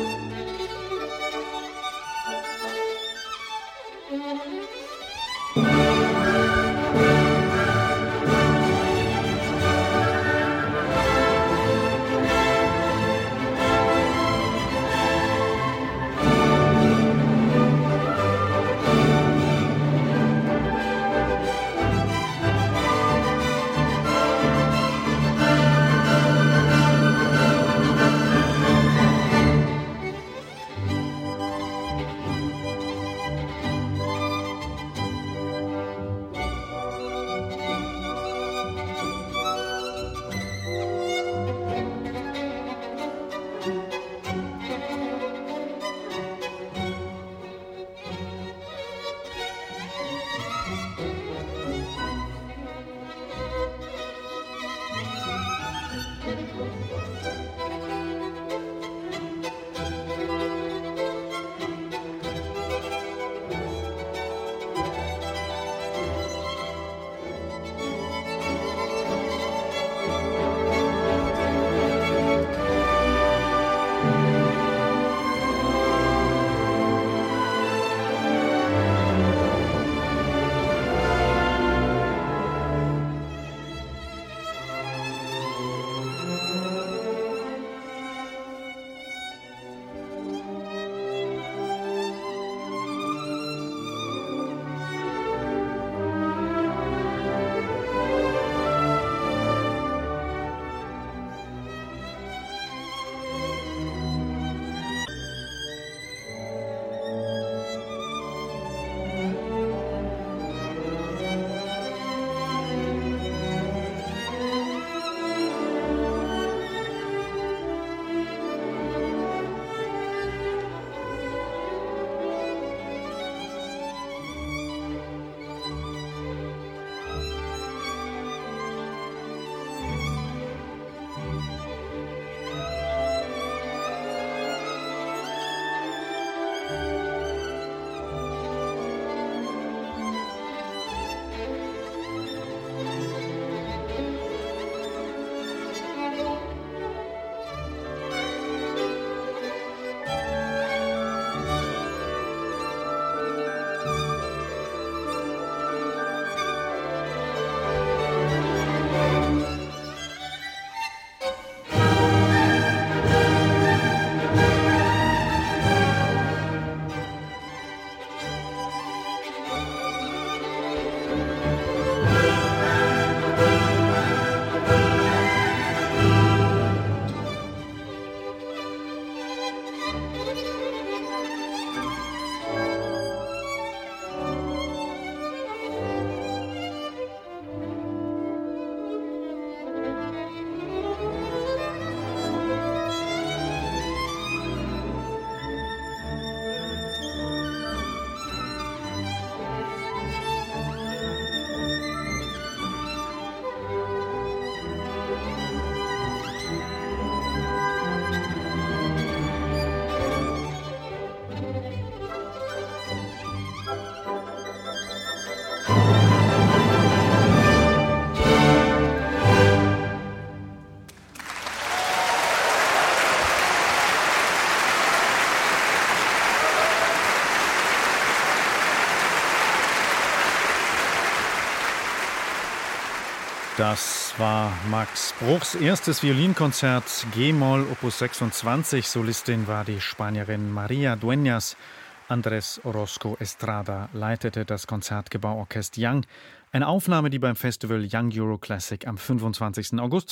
Das war Max Bruchs erstes Violinkonzert G-Moll Opus 26. Solistin war die Spanierin María Dueñas. Andrés Orozco Estrada leitete das Konzertgebauorchester Young. Eine Aufnahme, die beim Festival Young Euro Classic am 25. August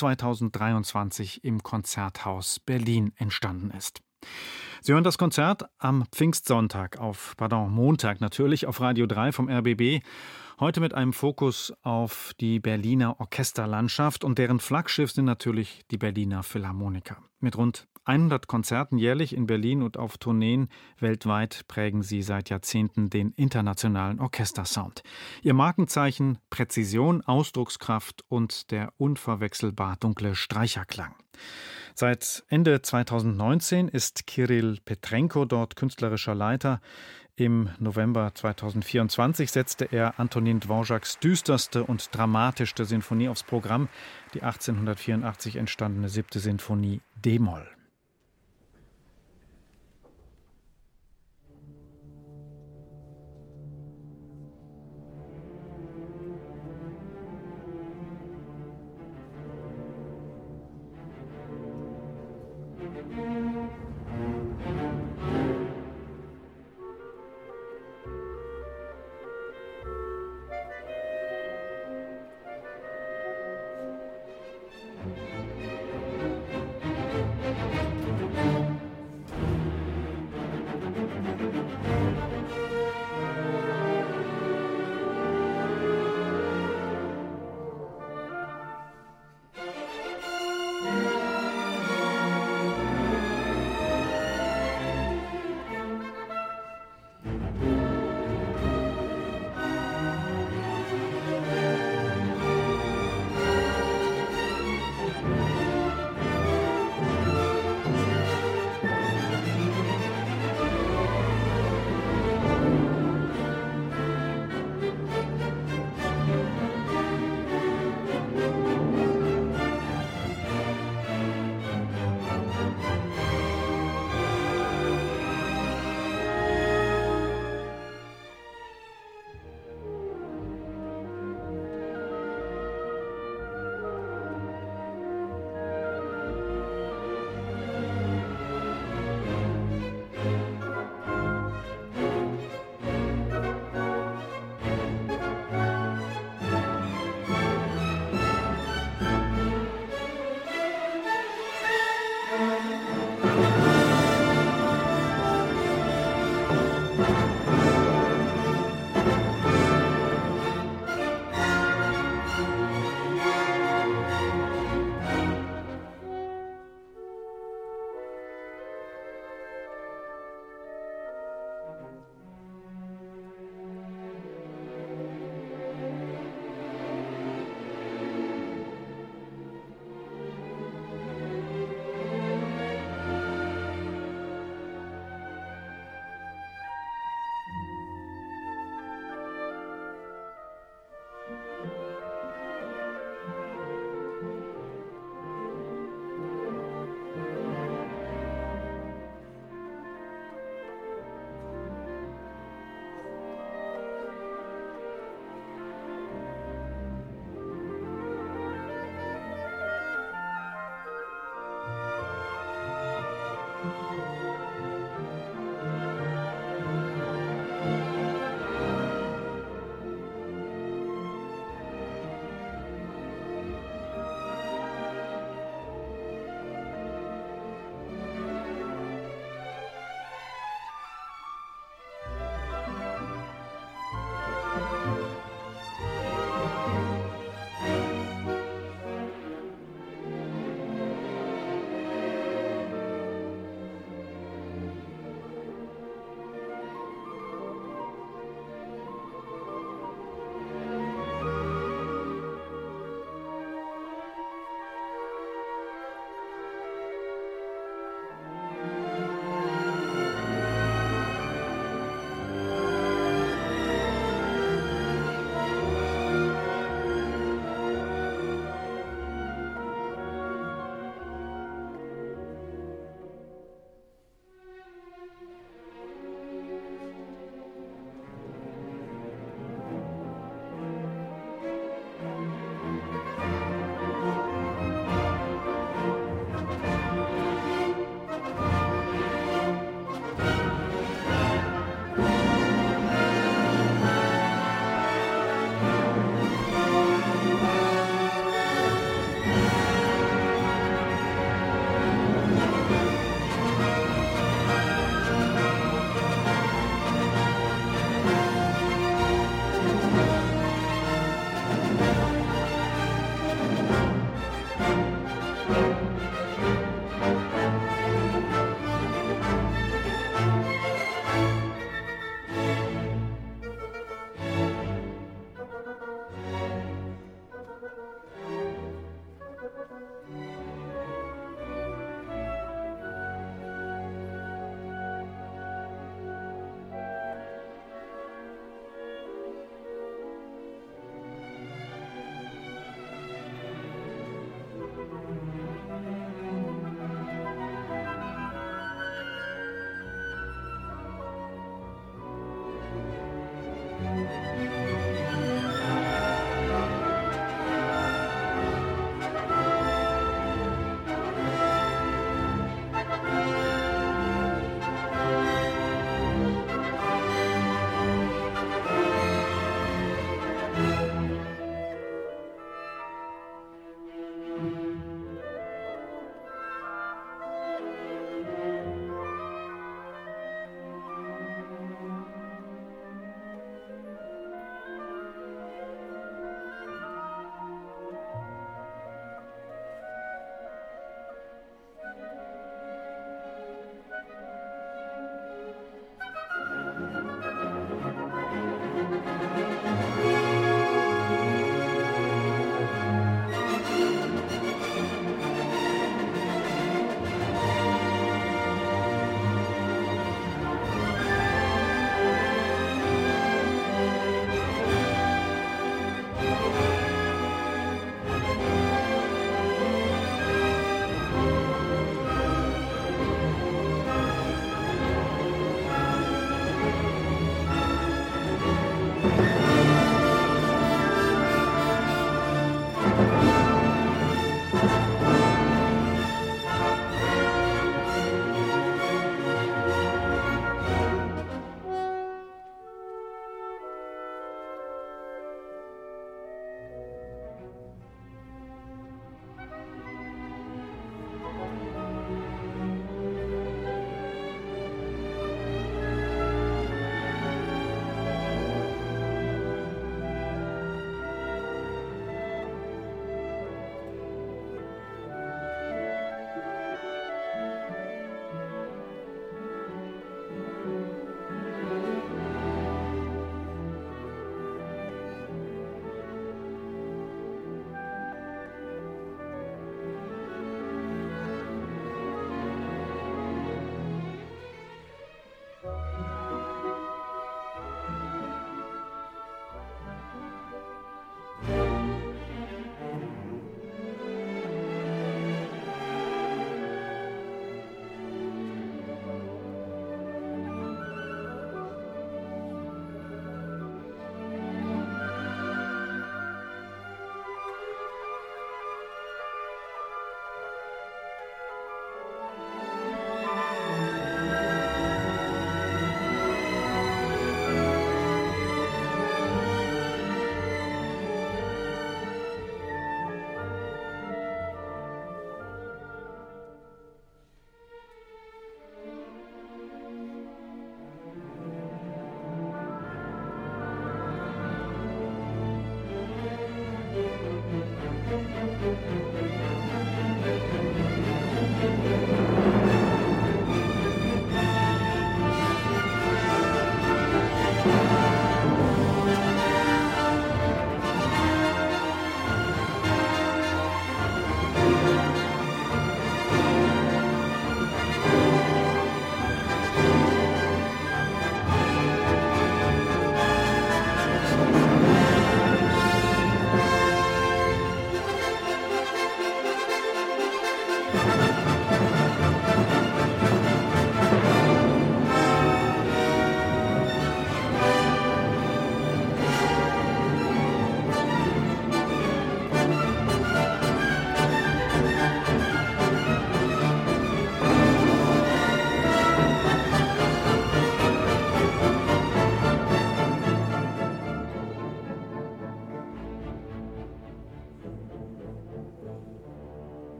2023 im Konzerthaus Berlin entstanden ist. Sie hören das Konzert am Montag natürlich, auf Radio 3 vom RBB. Heute mit einem Fokus auf die Berliner Orchesterlandschaft und deren Flaggschiff sind natürlich die Berliner Philharmoniker. Mit rund 100 Konzerten jährlich in Berlin und auf Tourneen weltweit prägen sie seit Jahrzehnten den internationalen Orchestersound. Ihr Markenzeichen Präzision, Ausdruckskraft und der unverwechselbar dunkle Streicherklang. Seit Ende 2019 ist Kirill Petrenko dort künstlerischer Leiter. Im November 2024 setzte er Antonin Dvořáks düsterste und dramatischste Sinfonie aufs Programm, die 1884 entstandene 7. Sinfonie D-Moll.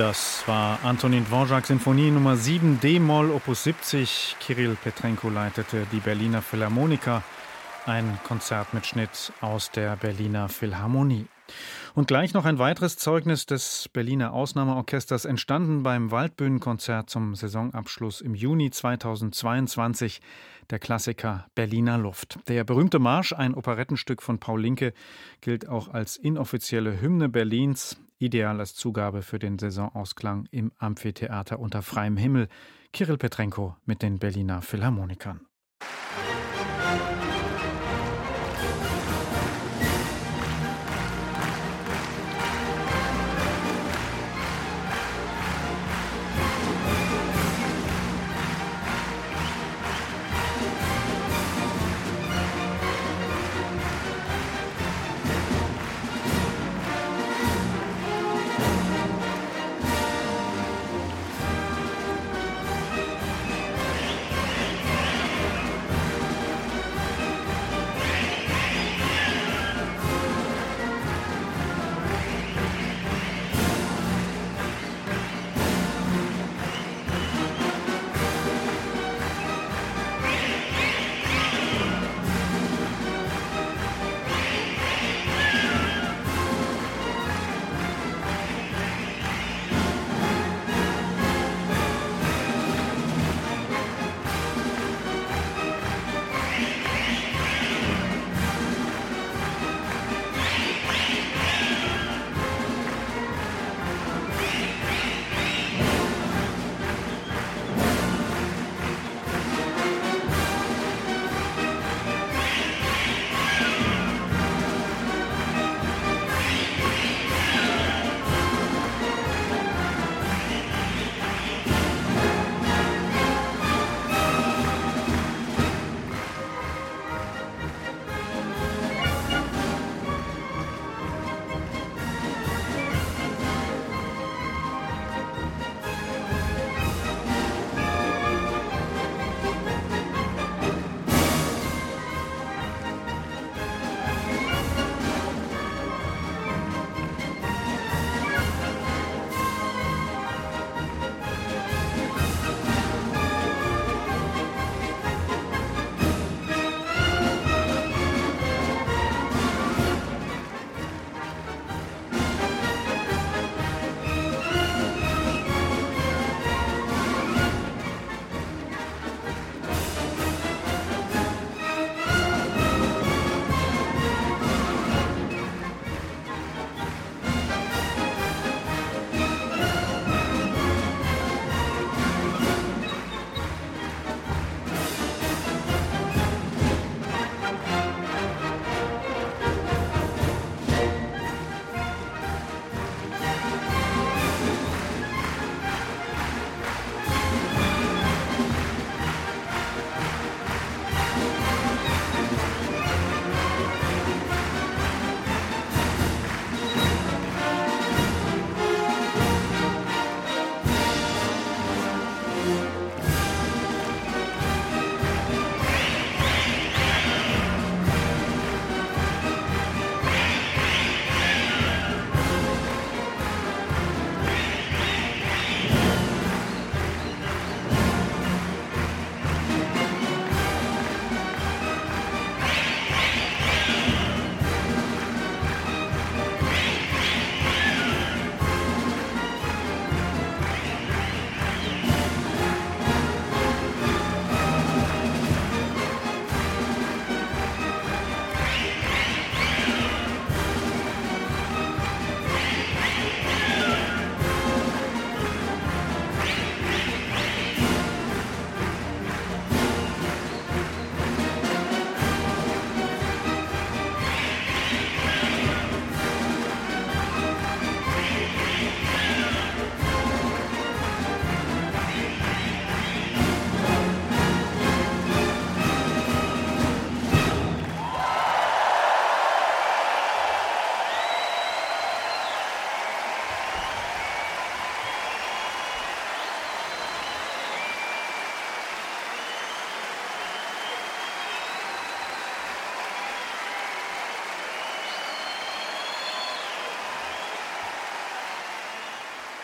Das war Antonin Dvorak Sinfonie Nummer 7 D-Moll Opus 70. Kirill Petrenko leitete die Berliner Philharmoniker. Ein Konzertmitschnitt aus der Berliner Philharmonie. Und gleich noch ein weiteres Zeugnis des Berliner Ausnahmeorchesters, entstanden beim Waldbühnenkonzert zum Saisonabschluss im Juni 2022, der Klassiker Berliner Luft. Der berühmte Marsch, ein Operettenstück von Paul Linke, gilt auch als inoffizielle Hymne Berlins, ideal als Zugabe für den Saisonausklang im Amphitheater unter freiem Himmel. Kirill Petrenko mit den Berliner Philharmonikern.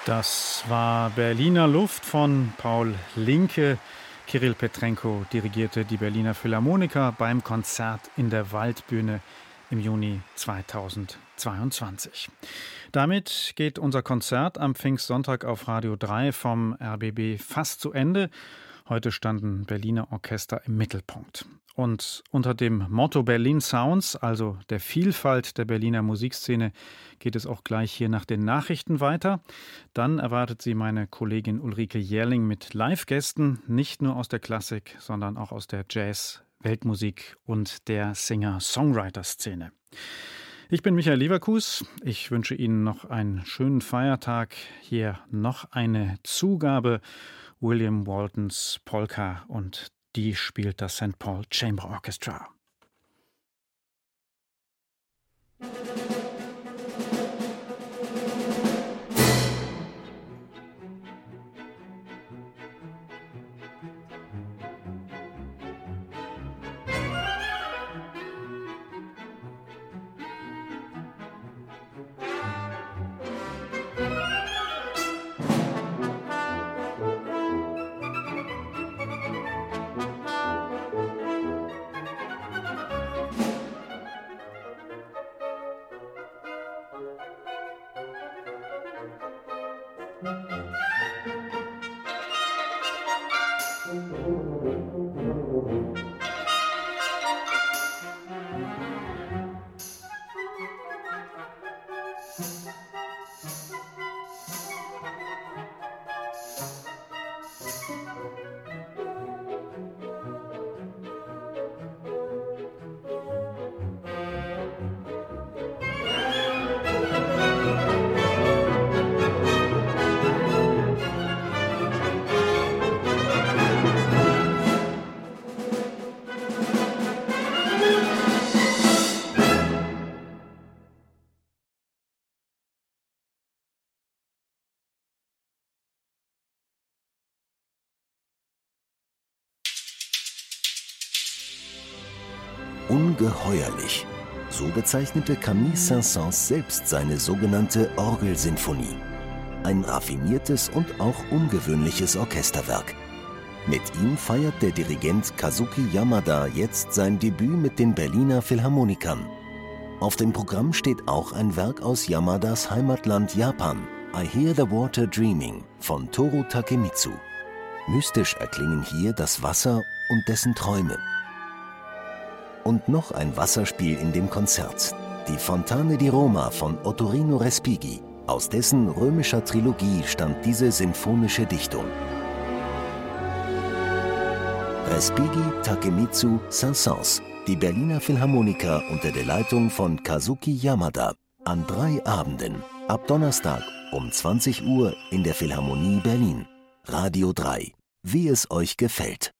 Das war Berliner Luft von Paul Linke. Kirill Petrenko dirigierte die Berliner Philharmoniker beim Konzert in der Waldbühne im Juni 2022. Damit geht unser Konzert am Pfingstsonntag auf Radio 3 vom RBB fast zu Ende. Heute standen Berliner Orchester im Mittelpunkt. Und unter dem Motto Berlin Sounds, also der Vielfalt der Berliner Musikszene, geht es auch gleich hier nach den Nachrichten weiter. Dann erwartet Sie meine Kollegin Ulrike Jährling mit Live-Gästen, nicht nur aus der Klassik, sondern auch aus der Jazz-, Weltmusik und der Singer-Songwriter-Szene. Ich bin Michael Leverkus. Ich wünsche Ihnen noch einen schönen Feiertag. Hier noch eine Zugabe William Waltons Polka, und die spielt das St. Paul Chamber Orchestra. Ungeheuerlich. So bezeichnete Camille Saint-Saëns selbst seine sogenannte Orgelsinfonie. Ein raffiniertes und auch ungewöhnliches Orchesterwerk. Mit ihm feiert der Dirigent Kazuki Yamada jetzt sein Debüt mit den Berliner Philharmonikern. Auf dem Programm steht auch ein Werk aus Yamadas Heimatland Japan, I Hear the Water Dreaming von Toru Takemitsu. Mystisch erklingen hier das Wasser und dessen Träume. Und noch ein Wasserspiel in dem Konzert, die Fontane di Roma von Ottorino Respighi. Aus dessen römischer Trilogie stammt diese sinfonische Dichtung. Respighi, Takemitsu, Saint-Saëns, die Berliner Philharmoniker unter der Leitung von Kazuki Yamada. An 3 Abenden, ab Donnerstag um 20 Uhr in der Philharmonie Berlin. Radio 3. Wie es euch gefällt.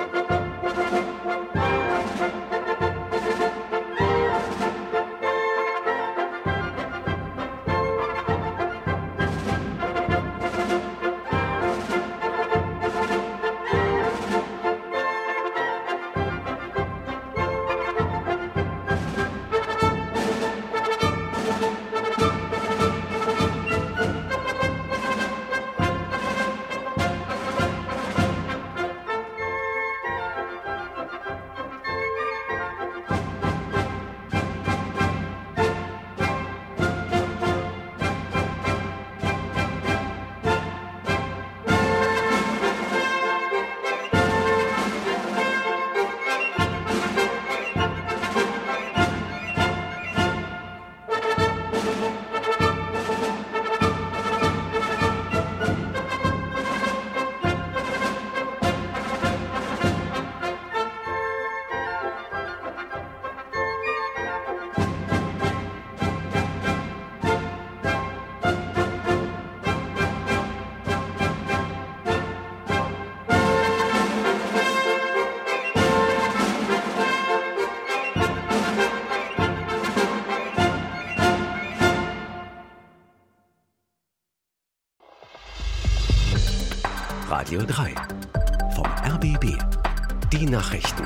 Radio 3 vom RBB. Die Nachrichten.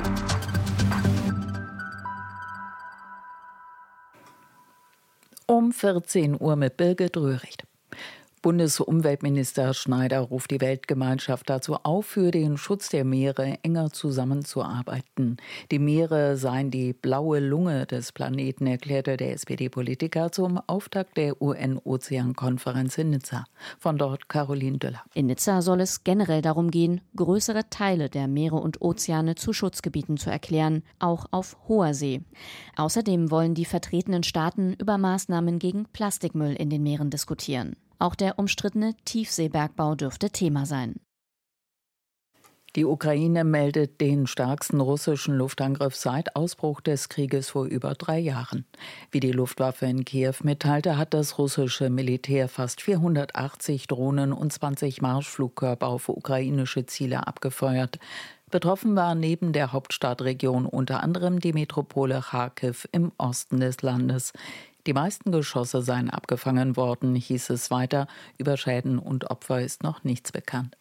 Um 14 Uhr mit Birgit Röhricht. Bundesumweltminister Schneider ruft die Weltgemeinschaft dazu auf, für den Schutz der Meere enger zusammenzuarbeiten. Die Meere seien die blaue Lunge des Planeten, erklärte der SPD-Politiker zum Auftakt der UN-Ozean-Konferenz in Nizza. Von dort Caroline Döller. In Nizza soll es generell darum gehen, größere Teile der Meere und Ozeane zu Schutzgebieten zu erklären, auch auf hoher See. Außerdem wollen die vertretenen Staaten über Maßnahmen gegen Plastikmüll in den Meeren diskutieren. Auch der umstrittene Tiefseebergbau dürfte Thema sein. Die Ukraine meldet den stärksten russischen Luftangriff seit Ausbruch des Krieges vor über 3 Jahren. Wie die Luftwaffe in Kiew mitteilte, hat das russische Militär fast 480 Drohnen und 20 Marschflugkörper auf ukrainische Ziele abgefeuert. Betroffen war neben der Hauptstadtregion unter anderem die Metropole Charkiw im Osten des Landes. Die meisten Geschosse seien abgefangen worden, hieß es weiter. Über Schäden und Opfer ist noch nichts bekannt.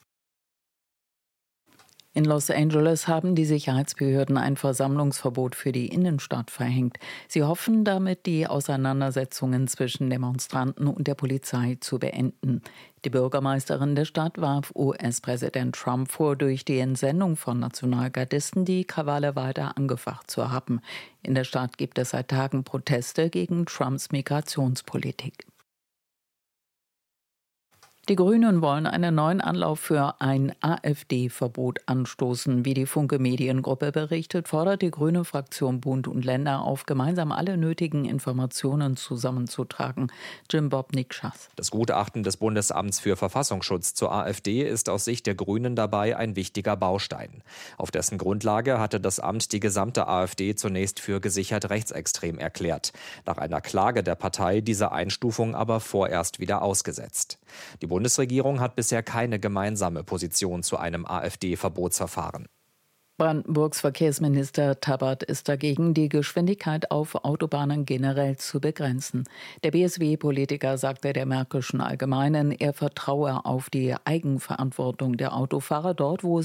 In Los Angeles haben die Sicherheitsbehörden ein Versammlungsverbot für die Innenstadt verhängt. Sie hoffen damit, die Auseinandersetzungen zwischen Demonstranten und der Polizei zu beenden. Die Bürgermeisterin der Stadt warf US-Präsident Trump vor, durch die Entsendung von Nationalgardisten die Krawalle weiter angefacht zu haben. In der Stadt gibt es seit Tagen Proteste gegen Trumps Migrationspolitik. Die Grünen wollen einen neuen Anlauf für ein AfD-Verbot anstoßen. Wie die Funke Mediengruppe berichtet, fordert die grüne Fraktion Bund und Länder auf, gemeinsam alle nötigen Informationen zusammenzutragen. Jim Bob Nikschas. Das Gutachten des Bundesamts für Verfassungsschutz zur AfD ist aus Sicht der Grünen dabei ein wichtiger Baustein. Auf dessen Grundlage hatte das Amt die gesamte AfD zunächst für gesichert rechtsextrem erklärt. Nach einer Klage der Partei diese Einstufung aber vorerst wieder ausgesetzt. Die Bundesregierung hat bisher keine gemeinsame Position zu einem AfD-Verbotsverfahren. Brandenburgs Verkehrsminister Tabbert ist dagegen, die Geschwindigkeit auf Autobahnen generell zu begrenzen. Der BSW-Politiker sagte der Märkischen Allgemeinen, er vertraue auf die Eigenverantwortung der Autofahrer dort, wo